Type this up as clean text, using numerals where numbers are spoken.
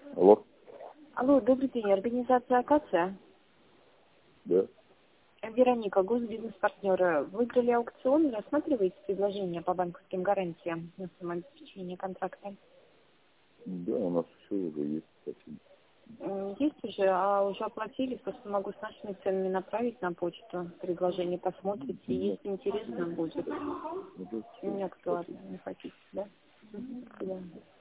Алло. Алло, добрый день, организация «Акация». Да. Вероника, госбизнес-партнеры. Выиграли аукцион, рассматриваете предложение по банковским гарантиям на самообеспечение контракта? Да, у нас все уже есть. Спасибо. Есть уже, а уже оплатили, просто могу с нашими ценами направить на почту предложение, посмотрите, если интересно будет. Ну, да, Не всё. актуально, не хотите, да? До свидания.